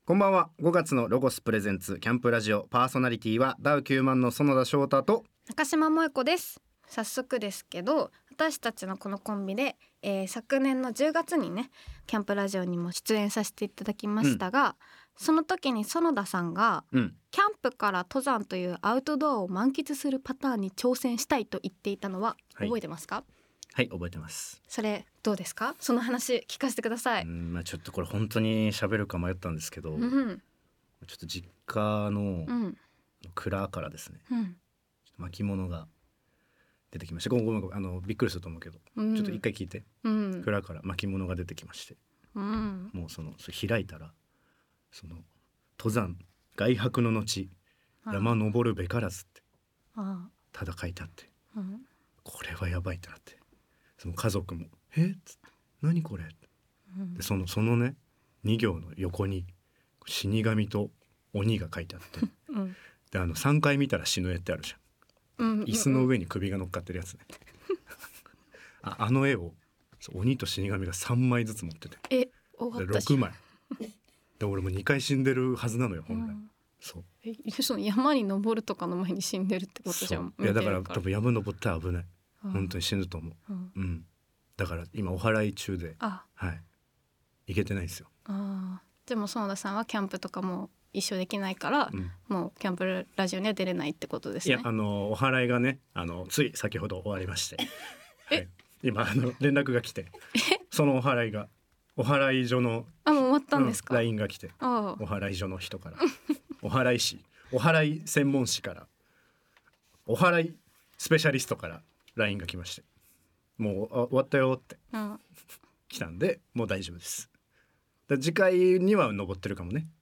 こんばんは。5月のロゴスプレゼンツキャンプラジオ、パーソナリティはダウ9万の園田翔太と中島萌子です。早速ですけど、私たちのこのコンビで、昨年の10月にねキャンプラジオにも出演させていただきましたが、その時に園田さんが、キャンプから登山というアウトドアを満喫するパターンに挑戦したいと言っていたのは覚えてますか？ はい、覚えてます。 それどうですか？その話聞かせてください。 ちょっとこれ本当に喋るか迷ったんですけど、ちょっと実家の蔵からですね、巻物が出てきまして、ごめんびっくりすると思うけど、ちょっと一回聞いて、蔵から巻物が出てきまして、もうそ開いたら、その登山外泊の後山登るべからずってただ書いてあって、これはやばいってなって、その家族もっつって何これ、でそのね2行の横に死神と鬼が書いてあって、で3回見たら死ぬ絵ってあるじゃん、椅子の上に首が乗っかってるやつねあの絵を鬼と死神が3枚ずつ持ってて、6枚で、俺も2回死んでるはずなのよ本来。 その山に登るとかの前に死んでるってことじゃん。 いやだから多分山登ったら危ない、本当に死ぬと思う、だから今お祓い中で、行けてないんですよ。 でも園田さんはキャンプとかも一緒できないから、もうキャンプラジオには出れないってことですね。 いやお祓いがねつい先ほど終わりまして今連絡が来て、そのお祓いがお祓い所のもう終わったんですか ？LINE が来て、お祓い所の人からお祓い師、お祓い専門師から、お祓いスペシャリストから LINE が来まして、もう終わったよって来たんで、もう大丈夫です。次回には登ってるかもね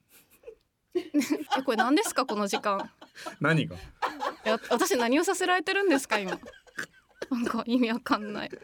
これ何ですかこの時間何が？ 私何をさせられてるんですか今なんか意味わかんない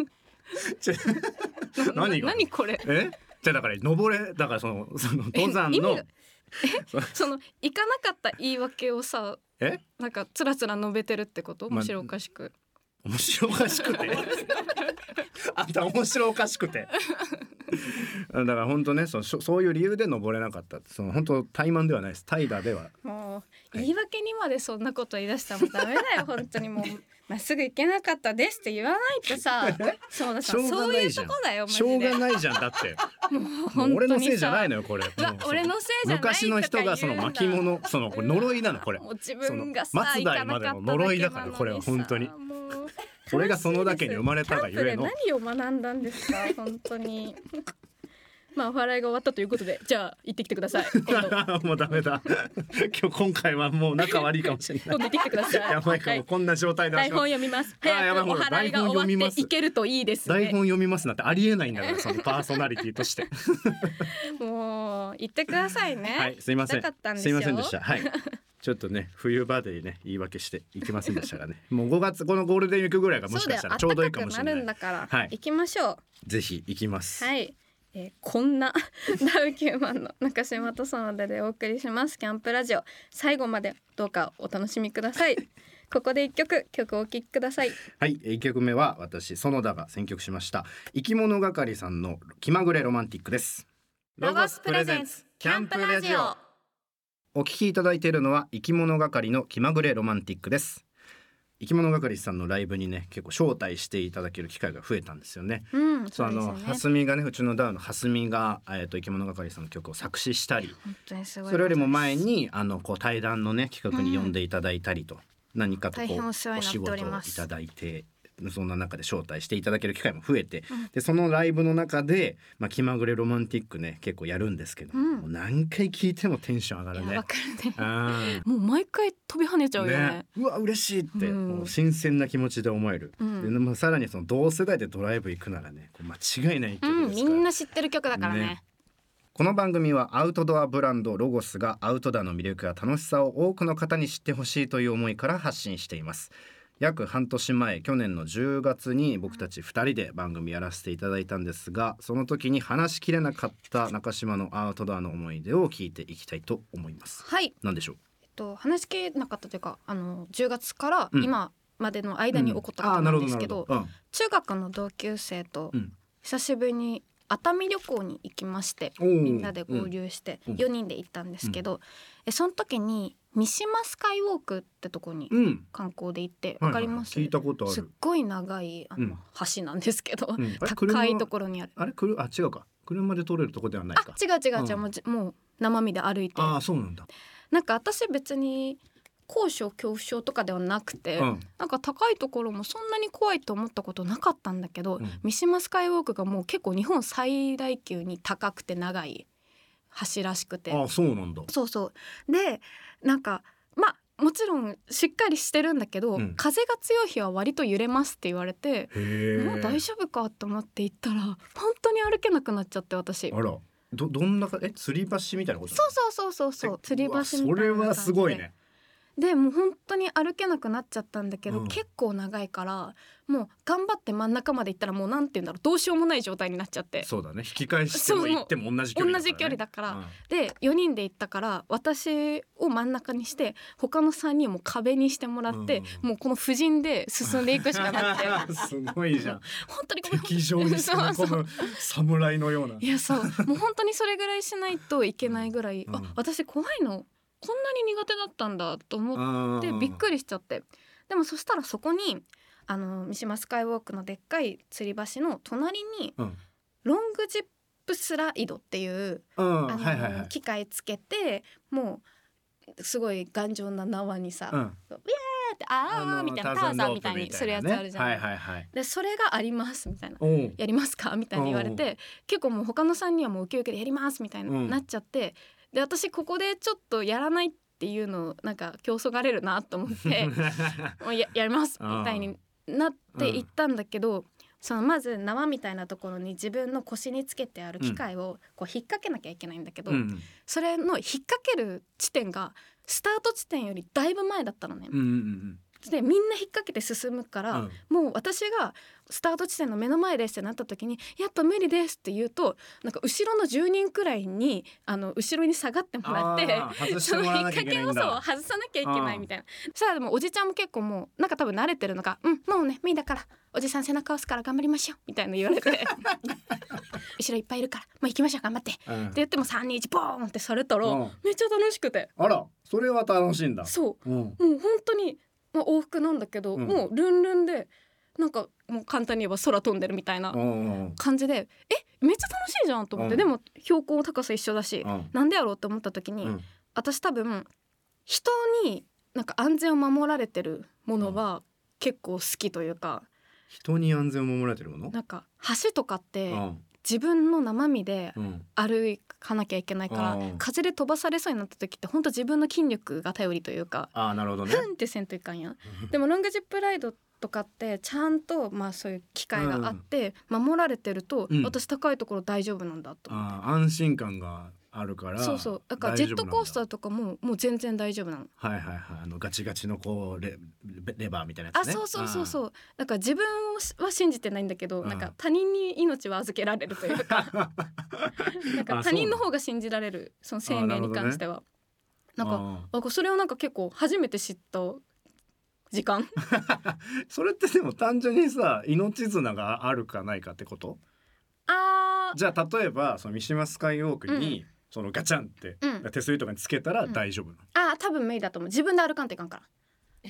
何これ？ じゃだから登れ、だからその登山のその行かなかった言い訳をさ、なんかつらつら述べてるってこと？面白おかしく、 面白おかしくてあんた面白おかしくてだから本当ね、そういう理由で登れなかった。本当怠慢ではないです。怠惰では。 もう言い訳にまでそんなこと言い出したらもうダメだよ本当に。もうまっすぐ行けなかったですって言わないとさそうださ、そういうとこだよマジで。 しょうがないじゃんだってもう俺のせいじゃないのよこれ。 俺のせいじゃないとか言う昔の人がその巻物、これ呪いなのこれ。 もう自分がさ末代までの呪いだからこれは本当に。これがそのだけに生まれたがゆえの。 キャンプで何を学んだんですか本当にお祓いが終わったということで、じゃあ行ってきてくださいもうダメだ今回はもう仲悪いかもしれない今度行ってきてくださいやばいかも、こんな状態で台本読みます。早くお祓いが終わっていけるといいですね。 台本読みますなんてありえないんだからそのパーソナリティとしてもう言ってくださいね。 はい、すいません。すいませんでした。はい。ちょっとね冬場でね言い訳していきませんでしたがねもう5月このゴールデンウィークぐらいがもしかしたらちょうどいいかもしれない。 そうだよ、暖かくなるんだから、行きましょう。 ぜひ行きます。 はい、こんなダウ9万の中島と園田でお送りしますキャンプラジオ。最後までどうかお楽しみくださいここで一曲をお聴きください。 はい、1曲目は私園田が選曲しました生き物係さんの気まぐれロマンティックです。 ロゴスプレゼンツキャンプラジオ。 お聞きいただいているのは生き物係の気まぐれロマンティックです。生き物係さんのライブにね結構招待していただける機会が増えたんですよね。そうですよね。蓮見がね、うちのダウの蓮見が、生き物係さんの曲を作詞したり、 本当にすごい。 それよりも前にこう対談のね企画に呼んでいただいたりと、何かとこうお仕事をいただいて、そんな中で招待していただける機会も増えて、でそのライブの中で、気まぐれロマンティックね結構やるんですけど、もう何回聴いてもテンション上がるね。 わかるねもう毎回飛び跳ねちゃうよね。 うわ嬉しいって、もう新鮮な気持ちで思える、でさらにその同世代でドライブ行くならね間違いない曲ですから、 みんな知ってる曲だからね。 この番組はアウトドアブランドロゴスがアウトドアの魅力や楽しさを多くの方に知ってほしいという思いから発信しています。約半年前、去年の10月に僕たち2人で番組やらせていただいたんですが、その時に話しきれなかった中島のアウトドアの思い出を聞いていきたいと思います。 はい。 何でしょう？ 話しきれなかったというか10月から今までの間に起こったことなんですけど、中学の同級生と久しぶりに熱海旅行に行きまして、みんなで合流して4人で行ったんですけど、その時に三島スカイウォークってとこに観光で行って、わかります？ 聞いたことある。 すっごい長い橋なんですけど、高いところにある。 違うか、車で通れるとこではないか。 違う、もう生身で歩いて。 そうなんだ。 なんか私別に高所恐怖症とかではなくて、なんか高いところもそんなに怖いと思ったことなかったんだけど、三島スカイウォークがもう結構日本最大級に高くて長い橋らしくて。 そうなんだ。 そうで、なんかもちろんしっかりしてるんだけど、風が強い日は割と揺れますって言われて、もう大丈夫かと思って行ったら本当に歩けなくなっちゃって、私。 あら、どんな吊り橋みたいなこと？ そう吊り橋みたいな感じで。 それはすごいね。 でもう本当に歩けなくなっちゃったんだけど、結構長いからもう頑張って真ん中まで行ったらもうなんて言うんだろう、どうしようもない状態になっちゃって。 そうだね、引き返しても行っても同じ距離だから、 で4人で行ったから私を真ん中にして他の3人も壁にしてもらって、もうこの布陣で進んでいくしかなくてすごいじゃん。 本当に敵場に攻め込む侍のような。 いやそう、もう本当にそれぐらいしないといけないぐらい、私怖いのこんなに苦手だったんだと思ってびっくりしちゃって。でもそしたらそこに三島スカイウォークのでっかい吊り橋の隣に、ロングジップスライドっていう、機械つけて、もうすごい頑丈な縄にさ、ウィーってみたいな、ターザンみたいにするやつあるじゃん。でそれがありますみたいな、やりますかみたいに言われて、結構もう他の3人はもうウキウキでやりますみたいになっちゃって、で私ここでちょっとやらないっていうのなんか競争がれるなと思ってもう やりますみたいになっていったんだけど、そのまず縄みたいなところに自分の腰につけてある機械をこう引っ掛けなきゃいけないんだけど、それの引っ掛ける地点がスタート地点よりだいぶ前だったのね。でみんな引っ掛けて進むから、もう私がスタート地点の目の前ですってなった時にやっぱ無理ですって言うと、なんか後ろの10人くらいに後ろに下がってもらってその引っ掛けを外さなきゃいけないみたいな。そしたらでもおじちゃんも結構もうなんか多分慣れてるのか、もうね無理だからおじさん背中押すから頑張りましょうみたいな言われて後ろいっぱいいるからもう行きましょう頑張って、って言っても3、2、1ボーンってされたらめっちゃ楽しくて。 あら、それは楽しいんだ。 そう、もう本当に往復なんだけど、もうルンルンでなんかもう簡単に言えば空飛んでるみたいな感じで、めっちゃ楽しいじゃんと思って、でも標高高さ一緒だし、なんでやろうって思った時に、私多分人になんか安全を守られてるものは結構好きというか、 人に安全を守られてるもの、 なんか橋とかって自分の生身で歩かなきゃいけないから、風で飛ばされそうになった時って本当自分の筋力が頼りというか、 なるほどね、 ふんってせんといかんやん。でもロングジップライドとかってちゃんとそういう機会があって守られてると、私高いところ大丈夫なんだと思って、 安心感があるから。そうだからジェットコースターとかもう全然大丈夫なの。 ガチガチのこうレバーみたいなやつね。 そうだから自分は信じてないんだけど、なんか他人に命は預けられるというかなんか他人の方が信じられる、その生命に関しては。なんかそれをなんか結構初めて知った時間それってでも単純にさ、命綱があるかないかってこと？じゃあ例えばその三島スカイウォークに、そのガチャンって手すりとかにつけたら大丈夫なの？ 多分無理だと思う。自分で歩かんといかんから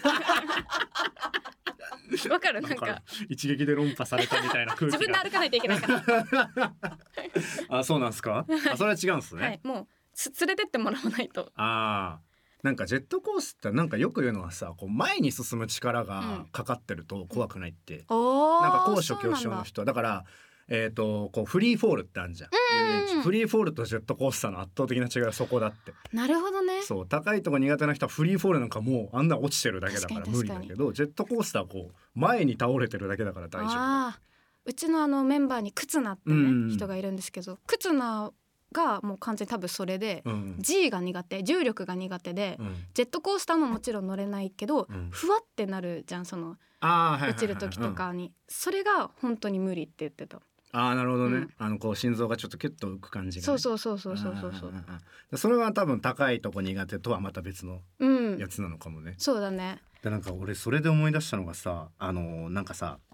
わかる？なんか一撃で論破されたみたいな空気が自分で歩かないといけないからそうなんですか？それは違うんですね。 もう連れてってもらわないと。 なんかジェットコースターなんかよく言うのはさ、こう前に進む力がかかってると怖くないって、なんか高所恐怖症の人はだからこうフリーフォールってあるじゃん、フリーフォールとジェットコースターの圧倒的な違いはそこだって。 なるほどね。 そう、高いとこ苦手な人はフリーフォールなんかもうあんな落ちてるだけだから無理だけど、ジェットコースターはこう前に倒れてるだけだから大丈夫。 うちのメンバーにクツナってね、人がいるんですけど、クツナがもう完全に多分それで、G が苦手、重力が苦手で、ジェットコースターももちろん乗れないけど、ふわってなるじゃん、その落ちる時とかに、それが本当に無理って言ってた。 なるほどね、こう心臓がちょっとキュッと浮く感じが、ね、 そうそれは多分高いとこ苦手とはまた別のやつなのかもね、 そうだね。 でなんか俺それで思い出したのがさ、なんかさ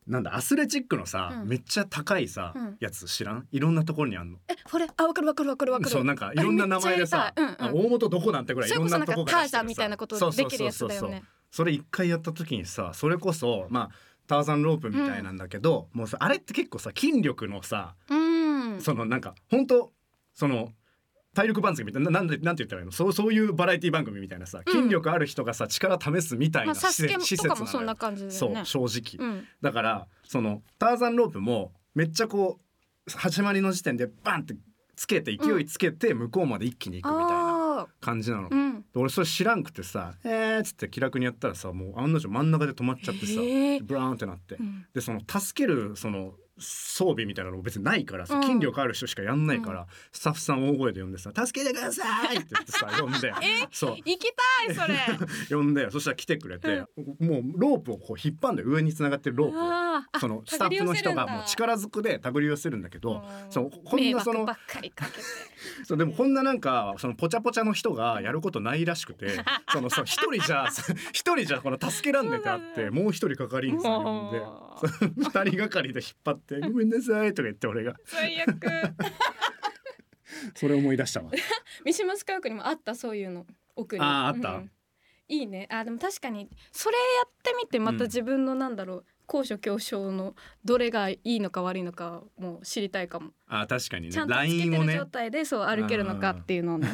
なんだアスレチックのさ、めっちゃ高いさ、やつ知らん？いろんなところにあんの。 これわかる。 そうなんかいろんな名前でさ、大元どこなんてぐらいいろんなとこからターザンみたいなことできるやつだよね。 それ一回やった時にさ、それこそまあターザンロープみたいなんだけど、もうさあれって結構さ筋力のさ、そのなんか本当その体力番付みたいな、なんて言ったらいいの、そういうバラエティ番組みたいなさ、筋力ある人がさ力試すみたいな施設なのよ。 そんな感じだよね。 そう正直、だからそのターザンロープもめっちゃこう始まりの時点でバンってつけて勢いつけて向こうまで一気に行くみたいな感じなの、俺それ知らんくてさっつって気楽にやったらさ、もう案の定真ん中で止まっちゃってさ、ブラーンってなって、でその助けるその装備みたいなの別にないからさ、筋力ある人しかやんないから、スタッフさん大声で呼んでさ助けてくださいって言ってさ呼んでそう行きたいそれ呼んで、そしたら来てくれて、もうロープをこう引っ張んで、上に繋がってるロープをそのスタッフの人がもう力ずくで手繰り寄せるんだけど、こんなその迷惑ばっかりかけてそうでもこんななんかそのポチャポチャの人がやることないらしくて、その一人じゃこの助けらんねえってなって、もう一人係員さん呼んで二人がかりで引っ張ってごめんなさいとか言って、俺が最悪それ思い出したわ。 三島スカイクにもあった、そういうの奥に。 あった、 いいね。でも確かにそれやってみてまた自分のなんだろう、高所恐怖症のどれがいいのか悪いのかも知りたいかも。 確かにね。 ちゃんとつけてる状態でそう歩けるのかっていうのをね。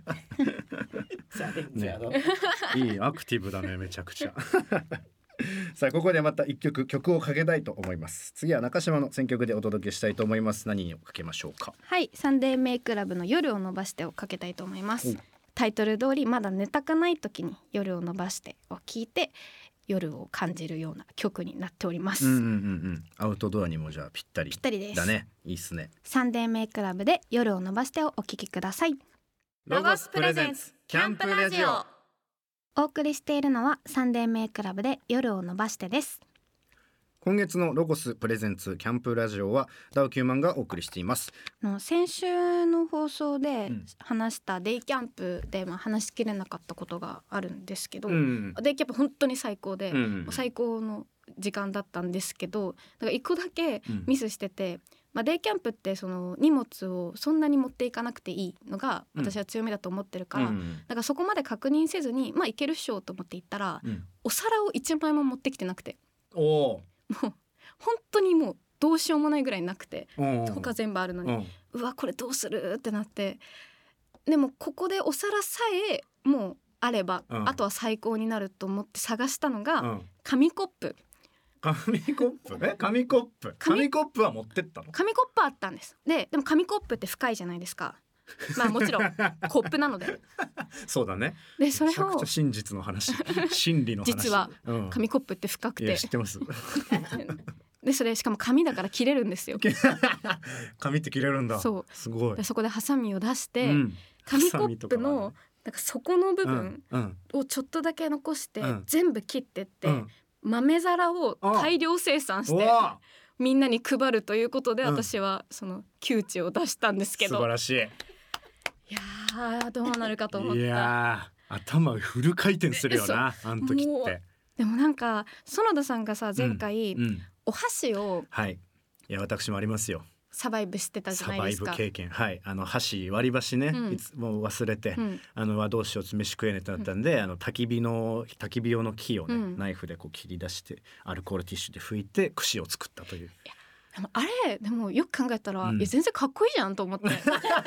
いいアクティブだね、めちゃくちゃ。さあここでまた一曲をかけたいと思います。次は中島の選曲でお届けしたいと思います。何をかけましょうか？ はい、サンデーメイクラブの夜を伸ばしてをかけたいと思います。タイトル通りまだ寝たくない時に夜を伸ばしてを聞いて夜を感じるような曲になっております。 アウトドアにもじゃあぴったりですだね。いいっすね。 サンデーメイクラブで夜を伸ばしてをお聞きください。 ロゴスプレゼンツキャンプラジオ。 お送りしているのはサンデーメイクラブで夜を伸ばしてです。 今月のロゴスプレゼンツキャンプラジオはダウ9万がお送りしています。 先週の放送で話したデイキャンプで話しきれなかったことがあるんですけど、デイキャンプ本当に最高で、最高の時間だったんですけど、だから一個だけミスしてて、デイキャンプってその荷物をそんなに持っていかなくていいのが私は強みだと思ってるから、だからそこまで確認せずにいけるっしょと思って行ったら、お皿を1枚も持ってきてなくて、もう本当にもうどうしようもないぐらいなくて、他全部あるのに、うわこれどうするってなって、でもここでお皿さえもうあれば、あとは最高になると思って探したのが、紙コップ。 紙コップは持ってったの？ 紙コップあったんです。でも紙コップって深いじゃないですか。もちろんコップなのでそうだね。 でそれをめちゃくちゃ真実の話真理の話、 実は紙コップって深くて、 知ってますでそれしかも紙だから切れるんですよ紙って切れるんだ。 そう、 すごい。 でそこでハサミを出して、紙コップのなんか底の部分をちょっとだけ残して、全部切ってって、豆皿を大量生産してみんなに配るということで、私はその窮地を出したんですけど、 素晴らしい。いやどうなるかと思った。 いや頭フル回転するよな、あの時って。 でもなんか園田さんがさ前回、お箸を、 いや私もありますよ。 サバイブしてたじゃないですか。 サバイブ経験、箸割り箸ね、いつも忘れて、どうしよう飯食えねえってなったんで、焚き火用の木をね、ナイフでこう切り出してアルコールティッシュで拭いて串を作ったという。 でもあれでもよく考えたら、いや全然かっこいいじゃんと思ってよ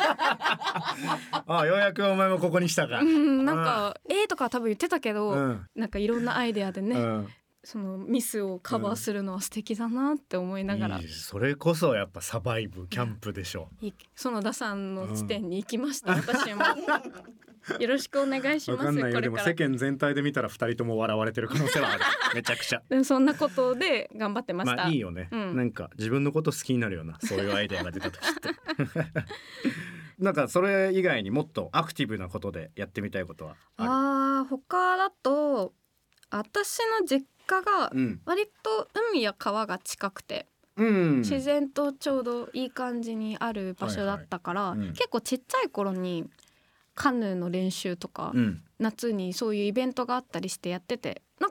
うやくお前もここに来たか。 なんかとか多分言ってたけど、なんかいろんなアイデアでね、そのミスをカバーするのは素敵だなって思いながら、 それこそやっぱサバイブキャンプでしょ。 園田さんの地点に行きました、私もよろしくお願いします。 わかんないよ。 これからでも世間全体で見たら2人とも笑われてる可能性はあるめちゃくちゃ。 でもそんなことで頑張ってました。 いいよね、なんか自分のこと好きになるようなそういうアイデアが出た時ってなんかそれ以外にもっとアクティブなことでやってみたいことはある？ 他だと私の実家が割と海や川が近くて、自然とちょうどいい感じにある場所だったから、結構ちっちゃい頃にカヌーの練習とか、夏にそういうイベントがあったりしてやってて、なんか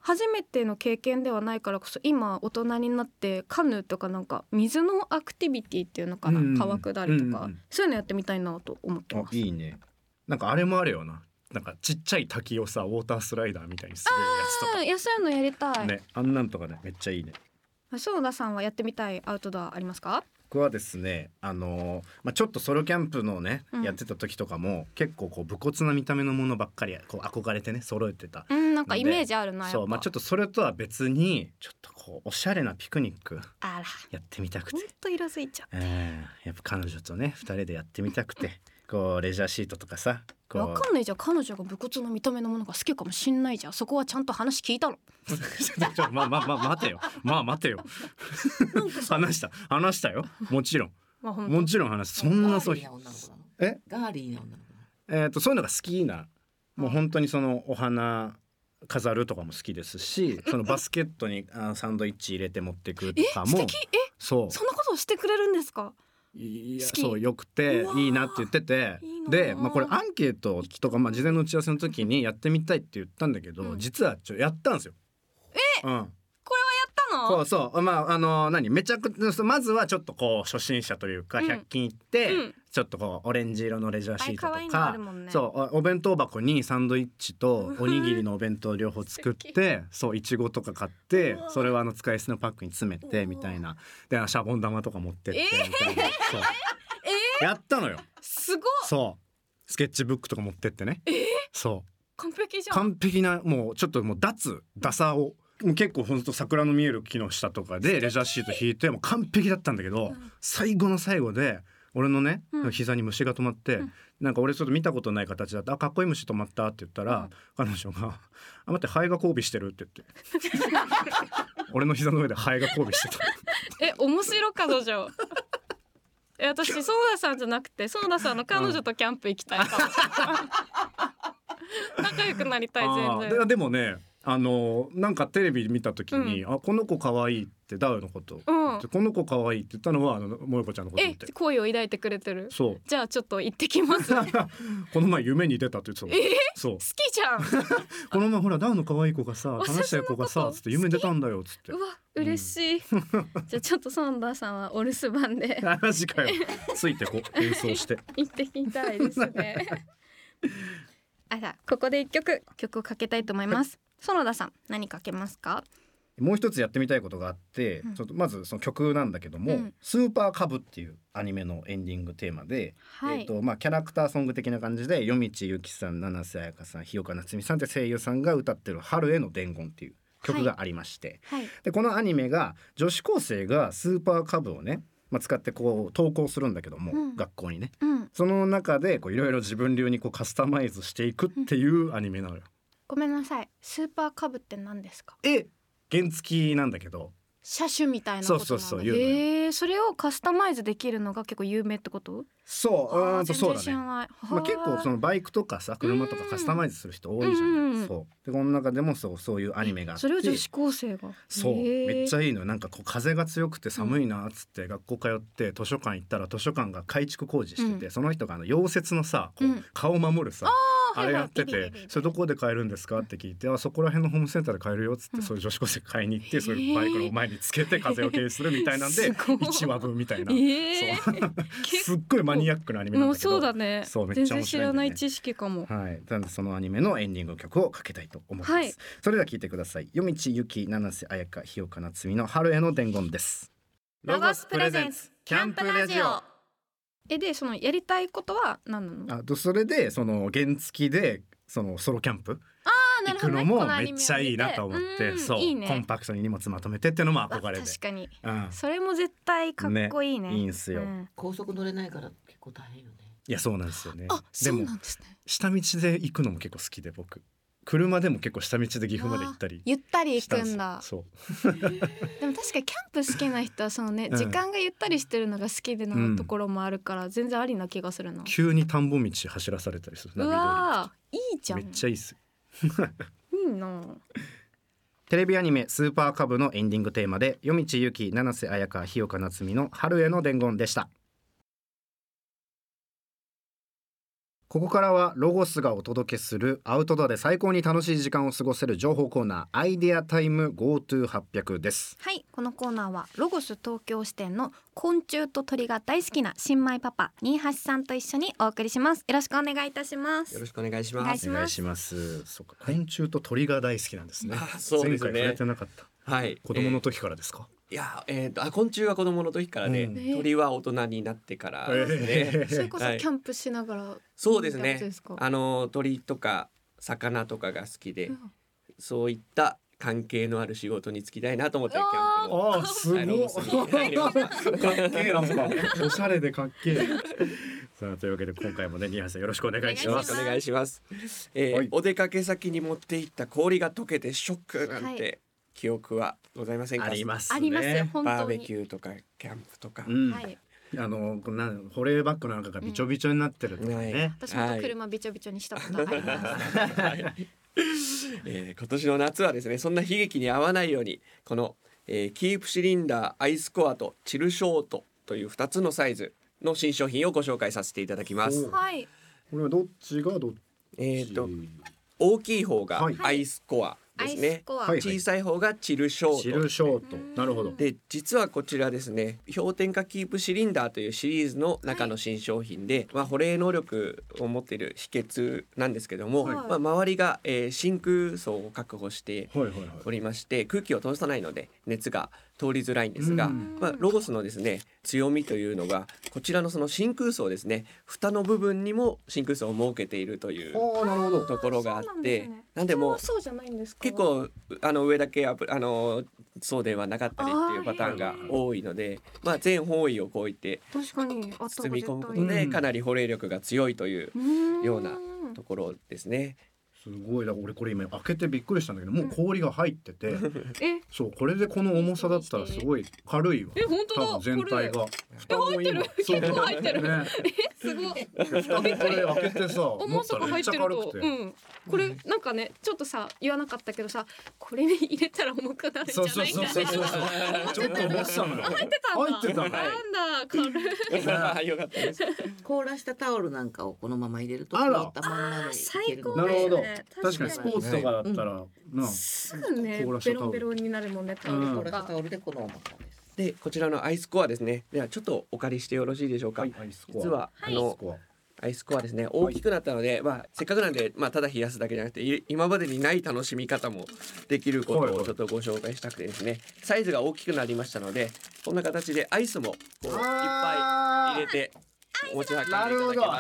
初めての経験ではないからこそ今大人になってカヌーとかなんか水のアクティビティっていうのかな、川下りとか、そういうのやってみたいなと思ってます。 いいね。なんかあれもあるよな、なんかちっちゃい滝をさウォータースライダーみたいに滑るやつとか。 いやそういうのやりたいね、あんなんとかねめっちゃいいね。 園田さんはやってみたいアウトドアありますか？ 僕はですねちょっとソロキャンプのね、やってた時とかも結構こう武骨な見た目のものばっかりこう憧れてね揃えてた。 なんかイメージあるな。 そう、ちょっとそれとは別にちょっとこうおしゃれなピクニックあらやってみたくて、 ほんと色づいちゃって、 やっぱ彼女とね2人でやってみたくてこうレジャーシートとかさわかんないじゃん、彼女が武骨な見た目のものが好きかもしんないじゃん。そこはちゃんと話聞いたの待てよ待てよ話したよ、もちろんもちろん話す。そんなそうガーリーな女の子。 そういうのが好きな、もう本当にそのお花飾るとかも好きですし、そのバスケットにサンドイッチ入れて持ってくとかも。 素敵。そんなことをしてくれるんですか？ いやそうよくていいなって言ってて、で、これアンケートとか、事前の打ち合わせの時にやってみたいって言ったんだけど、実はやったんですよ。 これはやったの？ そうめちゃくちゃまずはちょっとこう初心者というか100均行って、ちょっとこうオレンジ色のレジャーシートとか、そうお弁当箱にサンドイッチとおにぎりのお弁当両方作ってそういちごとか買ってそれは使い捨てのパックに詰めてみたいなでシャボン玉とか持ってってみたいな、そうやったのよ。 すごい。 そうスケッチブックとか持ってってね、そう完璧じゃん。 完璧なもうちょっともうダサをもう結構ほんと桜の見える木の下とかでレジャーシート引いてもう完璧だったんだけど、最後の最後で俺のね、膝に虫が止まって、なんか俺ちょっと見たことない形だった。かっこいい虫止まったって言ったら、彼女が待ってハエが交尾してるって言って俺の膝の上でハエが交尾してた面白彼女私園田さんじゃなくて園田さんの彼女とキャンプ行きたいかも仲良くなりたい。全然でもねなんかテレビ見た時に、この子可愛いってダウのこと、この子可愛いって言ったのは萌子ちゃんのことって恋を抱いてくれてる。 そうじゃあちょっと行ってきますこの前夢に出たって言ってた。そう好きじゃんこの前ほらダウの可愛い子がさ話したい子がさつって夢出たんだよつって。 うわ嬉しい、じゃあちょっと園田さんはお留守番でマジかよついてこ演奏して行ってみたいですねここで一曲をかけたいと思います。園田さん何かけますか？ もう一つやってみたいことがあって、ちょっとまずその曲なんだけども、スーパーカブっていうアニメのエンディングテーマで、キャラクターソング的な感じで夜道ゆきさん、七瀬彩香さん、日岡夏美さんって声優さんが歌ってる春への伝言っていう曲がありまして、でこのアニメが女子高生がスーパーカブをね、使ってこう投稿するんだけども、学校にね、その中でいろいろ自分流にこうカスタマイズしていくっていうアニメなのよ。 ごめんなさい、スーパーカブって何ですか？ 原付きなんだけど車種みたいなことなんだ。それをカスタマイズできるのが結構有名ってこと？ そうそうだね。結構そのバイクとかさ車とかカスタマイズする人多いじゃない。そうでこの中でもそういうアニメがあって、 それを女子高生がめっちゃいいのよ。なんかこう風が強くて寒いなっつって学校通って図書館行ったら図書館が改築工事してて、その人が溶接のさこう顔を守るさ、あれやってて、それどこで買えるんですかって聞いて、そこら辺のホームセンターで買えるよっつって、そういう女子高生買いに行って、そういうバイクの前につけて風を経由するみたいなんで1話分みたいな、すっごいマニアックなアニメなんだけど、 そうだね、 そうめっちゃ面白いんだよね。 全然知らない知識かも。 なのでそのアニメのエンディング曲をかけたいと思います。それでは聴いてください。夜道ゆき、七瀬彩香、日岡夏美の春への伝言です。 ロゴスプレゼンツキャンプラジオ。でそのやりたいことは何なの？ それでその原付でそのソロキャンプ行くのもめっちゃいいなと思って、そういいね、コンパクトに荷物まとめてっていうのも憧れで。 確かに、それも絶対かっこいいね。 いいんすよ、 高速乗れないから結構大変よね。 いやそうなんですよね。 そうなんですね。 下道で行くのも結構好きで、僕車でも結構下道で岐阜まで行ったりゆったり行くんだ。 そうでも確かにキャンプ好きな人はそのね、時間がゆったりしてるのが好きでのところもあるから、全然ありな気がするな。 急に田んぼ道走らされたりする。 うわいいじゃん。 めっちゃいいっすいいな。 テレビアニメスーパーカブのエンディングテーマで夜道ゆき、七瀬彩香、日岡夏美の春への伝言でした。 ここからはロゴスがお届けするアウトドアで最高に楽しい時間を過ごせる情報コーナー、アイデアタイム GoTo800 です。 はい、このコーナーはロゴス東京支店の昆虫と鳥が大好きな新米パパ新橋さんと一緒にお送りします。よろしくお願いいたします。 よろしくお願いします。 お願いします。そうか、昆虫と鳥が大好きなんですね。 そうですね。 前回触れてなかった。 はい。 子供の時からですか？ いや、昆虫は子供の時からで、鳥は大人になってからですね。 それこそキャンプしながら、 そうですね。鳥とか魚とかが好きで、そういった関係のある仕事に就きたいなと思ってキャンプの。 あ、すごい。かっけえなんかおしゃれでかっけえ。さあ、というわけで今回もね、新橋さんよろしくお願いします。 お願いします。お出かけ先に持っていった氷が溶けてショックなんて記憶はございませんか？ ありますね。 ありますよ、本当に。 バーベキューとかキャンプとか。 はい。 保冷バッグなんかがびちょびちょになってるとかね。 私も車びちょびちょにしたことあります。 今年の夏はですね、そんな悲劇に遭わないようにこの、キープシリンダーアイスコアとチルショートという2つのサイズの新商品をご紹介させていただきます。 はい。 これはどっちがどっち？ 大きい方がアイスコアですね。小さい方がチルショート。 チルショート。なるほど。 で、実はこちらですね、氷点下キープシリンダーというシリーズの中の新商品で、保冷能力を持っている秘訣なんですけども、周りが、真空層を確保しておりまして、空気を通さないので熱が通りづらいんですが、ロゴスのですね強みというのがこちらのその真空層ですね、蓋の部分にも真空層を設けているというところがあって、なんでもそうじゃないんですか？ 結構上だけそうではなかったりっていうパターンが多いので、全方位をこういって包み込むことでかなり保冷力が強いというようなところですね。 すごい。だから俺これ今開けてびっくりしたんだけど、もう氷が入ってて、そう、これでこの重さだったらすごい軽いわ。 本当だ。 多分全体が。 蓋も今結構入ってる。すごい。 これ開けてさ、 重さが入ってると、これなんかね、ちょっとさ言わなかったけどさ、これに入れたら重くなるんじゃないかな。 ちょっと思ってたのよ。入ってた。なんだ軽い。 よかったです。 凍らしたタオルなんかをこのまま入れると凍ったまんまでいけるので。 なるほど。確かにスポーツとかだったらすぐねベロンベロンになるもんね、タオルとか。 凍らしたタオルでこの重さです。 で、こちらのアイスコアですね。ではちょっとお借りしてよろしいでしょうか。実はアイスコアですね、大きくなったので、せっかくなんで、ただ冷やすだけじゃなくて今までにない楽しみ方もできることをちょっとご紹介したくてですね、サイズが大きくなりましたので、こんな形でアイスもこういっぱい入れてお持ち運んでいただけます。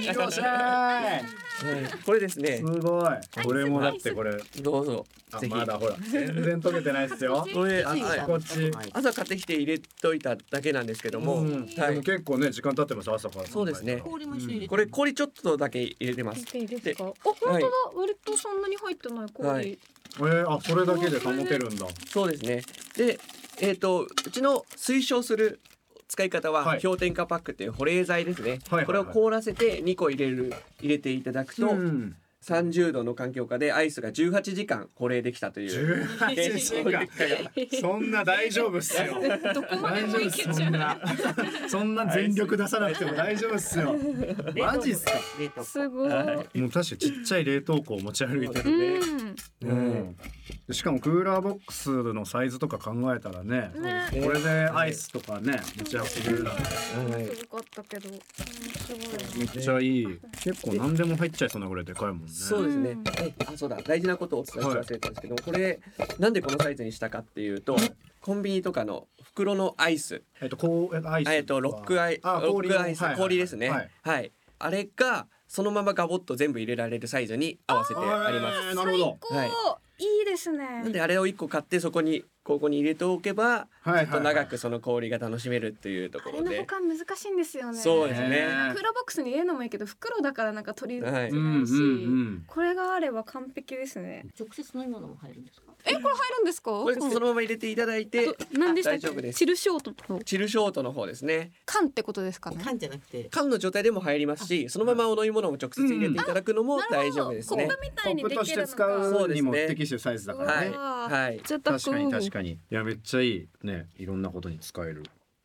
よっしゃこれですね。 すごい。これもだってこれどうぞ。ぜひ。 まだほら全然溶けてないですよ。 これこっち朝買ってきて入れといただけなんですけども、 でも結構ね時間経ってます、朝から。 そうですね。 氷も一緒に入れて。 これ氷ちょっとだけ入れてます。 本当だ。割とそんなに入ってない氷。 それだけで保てるんだ。 そうですね。で、うちの推奨する使い方は氷点下パックっていう保冷剤ですね。これを凍らせて2個入れていただくと、30度の環境下でアイスが18時間保冷できたという 18時間そんな大丈夫っすよ。 どこまでもいけちゃう。そんな全力出さなくても大丈夫っすよ。マジっすか。 すごい。もう確かにちっちゃい冷凍庫を持ち歩いてるね。しかもクーラーボックスのサイズとか考えたらね、これでアイスとかね持ち運べるなんてすごかったけど、 めっちゃいい。結構何でも入っちゃいそうなぐらいでかいもんね。 そうですね。そうだ、大事なことをお伝えし忘れたんですけども、これなんでこのサイズにしたかっていうと、コンビニとかの袋のアイス、 ロックアイス、 氷ですね。はい。あれがそのままガボッと全部入れられるサイズに合わせてあります。 なるほど。 はい。いいですね。 なんであれを1個買ってここに入れておけばちょっと長くその氷が楽しめるっていうところで。 あれの保管難しいんですよね。 そうですね。 クーラーボックスに入れるのもいいけど、袋だからなんか取りづらいし、これがあれば完璧ですね。 直接飲み物も入るんですか？ これ入るんですか？ これそのまま入れていただいて大丈夫です。 チルショートの方ですね。 缶ってことですかね？ 缶じゃなくて缶の状態でも入りますし、そのままお飲み物も直接入れていただくのも大丈夫ですね。 コップみたいにできるのか。 コップとして使うにも適してるサイズだからね。 はい。 確かに。いやめっちゃいいね。いろんなことに使える。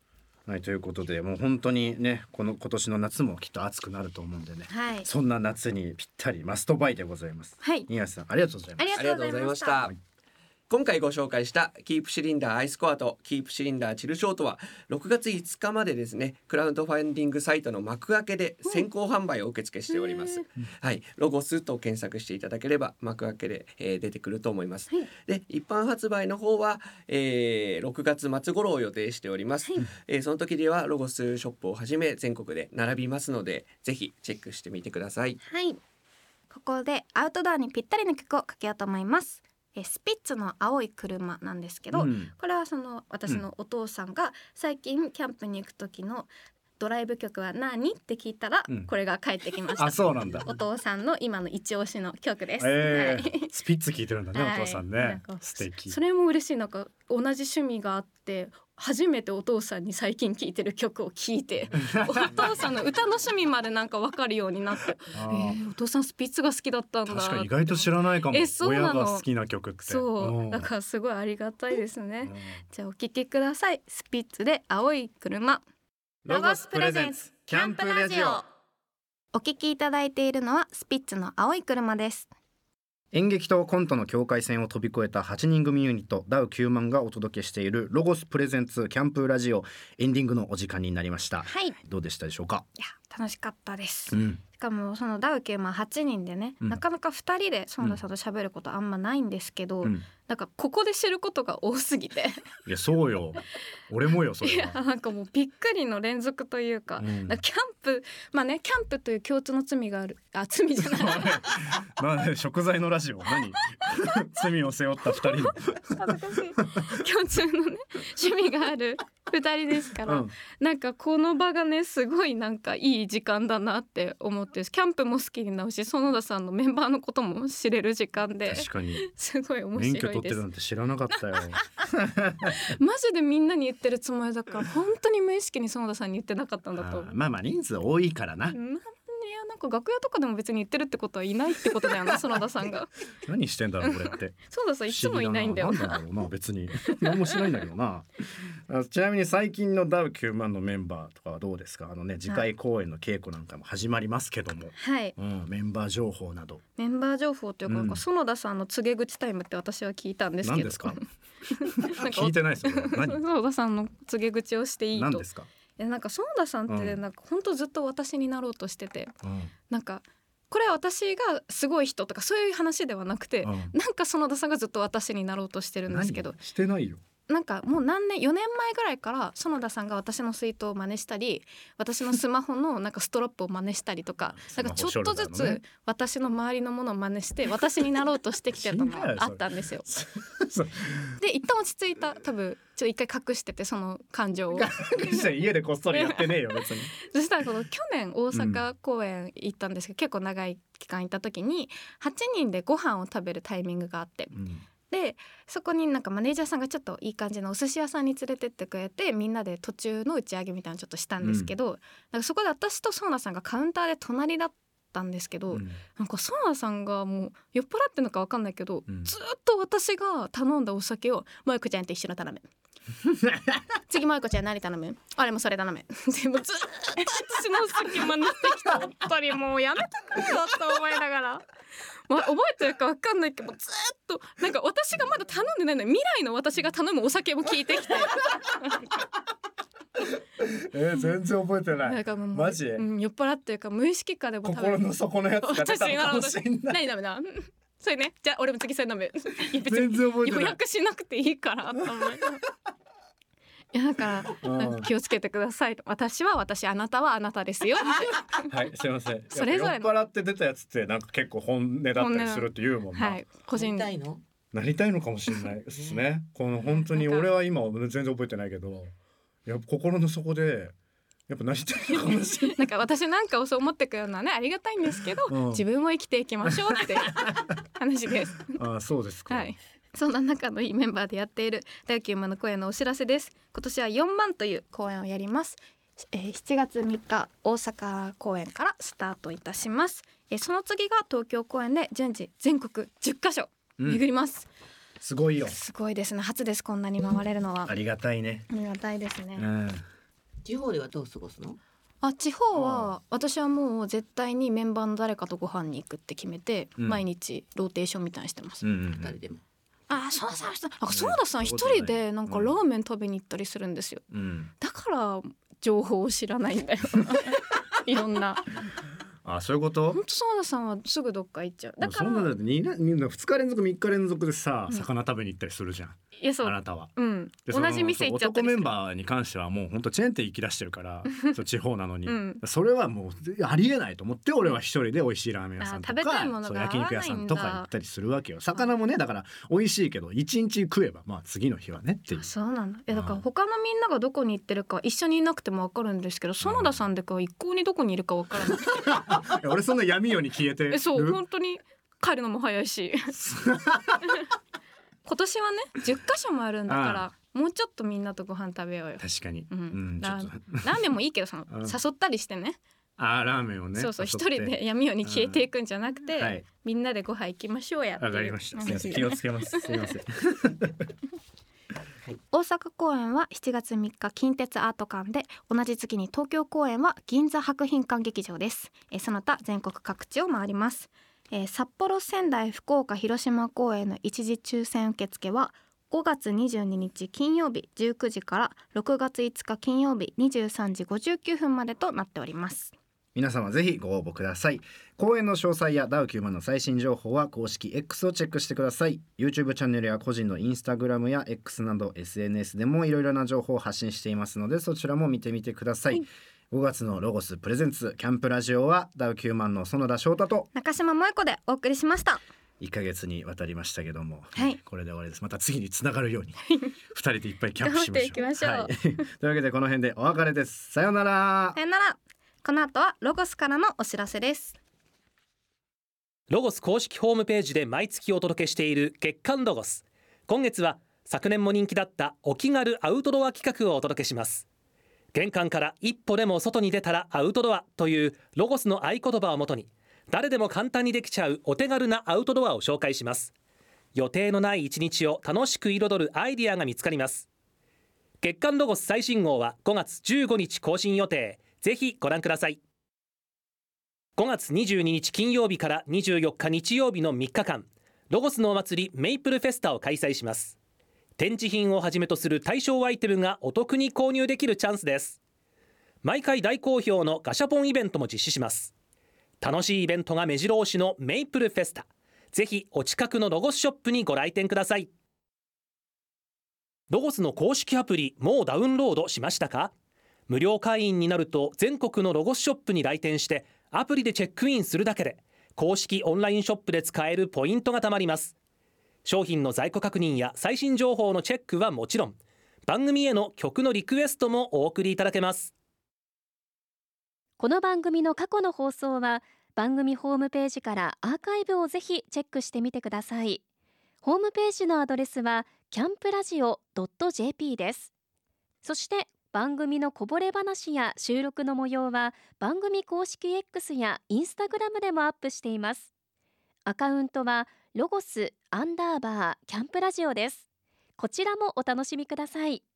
はい、ということでもう本当にね今年の夏もきっと暑くなると思うんでね、 はい、 そんな夏にぴったりマストバイでございます。 はい、 新橋さんありがとうございます。 ありがとうございました。 今回ご紹介したキープシリンダーアイスコアとキープシリンダーチルショートは6月5日までですね、クラウドファンディングサイトの幕開けで先行販売を受付しております、はい、ロゴスと検索していただければ幕開けで、出てくると思います、はい、で一般発売の方は、6月末頃を予定しております、はい、その時ではロゴスショップをはじめ全国で並びますのでぜひチェックしてみてください。 はい、ここでアウトドアにぴったりの曲をかけようと思います。スピッツの青い車なんですけど、これはその私のお父さんが最近キャンプに行く時のドライブ曲は何って聞いたら、これが返ってきました。 あ、そうなんだ。 お父さんの今の一押しの曲です、 はい、スピッツ聞いてるんだね、お父さんね。素敵。 それも嬉しい。なんか同じ趣味があって初めてお父さんに最近聴いてる曲を聴いてお父さんの歌の趣味までなんか分かるようになってお父さんスピッツが好きだったんだ。 確かに意外と知らないかも。親が好きな曲って。 そうだからすごいありがたいですね。じゃあお聴きください。スピッツで青い車。 ロゴスプレゼンツキャンプラジオ。 お聴きいただいているのはスピッツの青い車です。 演劇とコントの境界線を飛び越えた8人組ユニットダウ9万がお届けしているロゴスプレゼンツキャンプラジオ、エンディングのお時間になりました、はい、どうでしたでしょうか。 いや楽しかったです、しかもそのダウ9万8人でね、なかなか2人で園田さんと喋ることあんまないんですけど、なんかここで知ることが多すぎていやそうよ、俺もよそれは。 いやなんかもうびっくりの連続というか、キャンプまあねキャンプという共通の罪がある。あ、罪じゃない食材のラジオ何罪を背負った2人の共通のね趣味がある2人ですから、なんかこの場がねすごいなんかいい時間だなって思って、キャンプも好きになるし園田さんのメンバーのことも知れる時間で、 確かにすごい面白いです。 免許取ってるなんて知らなかったよマジでみんなに言ってるつもりだから本当に無意識に園田さんに言ってなかったんだと。 まあ人数多いからな。 いやなんか楽屋とかでも別に言ってるってことはいないってことだよな園田さんが何してんだろうこれって園田さんいつもいないんだよな。 なんだろうな別に何もしないんだけどなちなみに最近のダウ9万のメンバーとかはどうですか。次回公演の稽古なんかも始まりますけども、はい、メンバー情報など。 メンバー情報というか、園田さんの告げ口タイムって私は聞いたんですけど。 何ですか聞いてないですよ。 園田さんの告げ口をしていいと。 何ですか。 なんか園田さんってなんか本当ずっと私になろうとしてて、なんかこれは私がすごい人とかそういう話ではなくて、なんか園田さんがずっと私になろうとしてるんですけど。 してないよ。 なんかもう4年前ぐらいから園田さんが私の水筒を真似したり、私のスマホのなんかストラップを真似したりとかなんかちょっとずつ私の周りのものを真似して私になろうとしてきてたのがあったんですよで一旦落ち着いた。多分ちょっと一回隠しててその感情を家でこっそりやってねえよ別にそしたらこの去年大阪公演行ったんですけど、結構長い期間行った時に8人でご飯を食べるタイミングがあって、でそこになんかマネージャーさんがちょっといい感じのお寿司屋さんに連れてってくれて、みんなで途中の打ち上げみたいなのちょっとしたんですけど、なんかそこで私と園田さんがカウンターで隣だったんですけど、なんか園田さんがもう酔っ払ってるのか分かんないけど、ずっと私が頼んだお酒をもゆこちゃんと一緒に頼む次もゆこちゃん何頼む、あれもそれ頼むでもずっと私のお酒真似してきた。やっぱりもうやめてくれよと思いながら覚えてるか分かんないけどずっとなんか私がまだ頼んでないのに未来の私が頼むお酒も聞いてきて全然覚えてない。 なんかもうマジ、 酔っ払ってるか無意識かでも心の底のやつが出たのかもしれない。 何ダメだそれね、じゃあ俺も次それ飲む全然覚えてない。 予約しなくていいからと思いいやだから気をつけてくださいと。私は私、あなたはあなたですよってはい、すいません。 それぞれ酔っ払って出たやつってなんか結構本音だったりするって言うもんな。 はい、個人なりたいのなりたいのかもしれないですねこの本当に俺は今全然覚えてないけど、やっぱ心の底でやっぱなりたいのかもしれないなんか私なんかをそう思ってくれるのはねありがたいんですけど、自分を生きていきましょうって話ですあ、そうですか。 はい、そんな仲のいいメンバーでやっているダウ9万の公演のお知らせです。今年は4万という公演をやります。7月3日大阪公演からスタートいたします。その次が東京公演で順次全国10カ所巡ります、 すごいよ。 すごいですね。初ですこんなに回れるのは。 ありがたいね。 ありがたいですね、 地方ではどう過ごすの？ 地方は私はもう絶対にメンバーの誰かとご飯に行くって決めて、毎日ローテーションみたいにしてます。 2人でも。 園田さん一人でなんかラーメン食べに行ったりするんですよ、だから情報を知らないんだよいろんな。 そういうこと？ 本当園田さんはすぐどっか行っちゃう。だからそんなだって2日連続3日連続でさ、魚食べに行ったりするじゃん。 いやそうあなたは、 同じ店行っちゃったりする。 男メンバーに関してはもう本当チェーン店行き出してるからそう地方なのに、それはもうありえないと思って、俺は一人で美味しいラーメン屋さんとか食べたいものが合わないんだ。 焼肉屋さんとか行ったりするわけよ。魚もね、だから美味しいけど1日食えば次の日はねっていう。 そうなんだ。だから他のみんながどこに行ってるか一緒にいなくても分かるんですけど、園田さんでか一向にどこにいるか分からない。 俺そんな闇夜に消えてる。 そう本当に帰るのも早いし今年はね10カ所もあるんだからもうちょっとみんなとご飯食べようよ。 確かに、 ラーメンもいいけど誘ったりしてね。 ラーメンをね、 そう一人で闇夜に消えていくんじゃなくて、みんなでご飯行きましょうやっていう。 わかりました。気をつけます。すいません大阪公演は7月3日近鉄アート館で、同じ月に東京公演は銀座博品館劇場です。その他全国各地を回ります。札幌、仙台、福岡、広島公演の一時抽選受付は5月22日金曜日19時から6月5日金曜日23時59分までとなっております。 皆様ぜひご応募ください。公演の詳細やダウ90000の最新情報は公式 X をチェックしてください。 YouTube チャンネルや個人の Instagram や X など SNS でもいろいろな情報を発信していますので、そちらも見てみてください。5月のロゴスプレゼンツキャンプラジオはダウ90000の園田翔太と中島萌子でお送りしました。 1ヶ月にわたりましたけども、これで終わりです。また次につながるように2人でいっぱいキャンプしましょう。というわけでこの辺でお別れです。さようなら。 さようなら。この後はロゴスからのお知らせです。 ロゴス公式ホームページで毎月お届けしている月刊ロゴス。今月は昨年も人気だったお気軽アウトドア企画をお届けします。玄関から一歩でも外に出たらアウトドアというロゴスの合言葉をもとに、誰でも簡単にできちゃうお手軽なアウトドアを紹介します。予定のない一日を楽しく彩るアイディアが見つかります。月刊ロゴス最新号は5月15日更新予定。ぜひご覧ください。5月22日金曜日から24日日曜日の3日間、ロゴスのお祭りメイプルフェスタを開催します。展示品をはじめとする対象アイテムがお得に購入できるチャンスです。毎回大好評のガシャポンイベントも実施します。楽しいイベントが目白押しのメイプルフェスタ、ぜひお近くのロゴスショップにご来店ください。ロゴスの公式アプリもうダウンロードしましたか？無料会員になると全国のロゴスショップに来店してアプリでチェックインするだけで公式オンラインショップで使えるポイントがたまります。商品の在庫確認や最新情報のチェックはもちろん、番組への曲のリクエストもお送りいただけます。 この番組の過去の放送は番組ホームページからアーカイブをぜひチェックしてみてください。ホームページのアドレスはキャンプラジオ .jp です。そして番組のこぼれ話や収録の模様は番組公式 X やインスタグラムでもアップしています。アカウントはロゴス_キャンプラジオです。こちらもお楽しみください。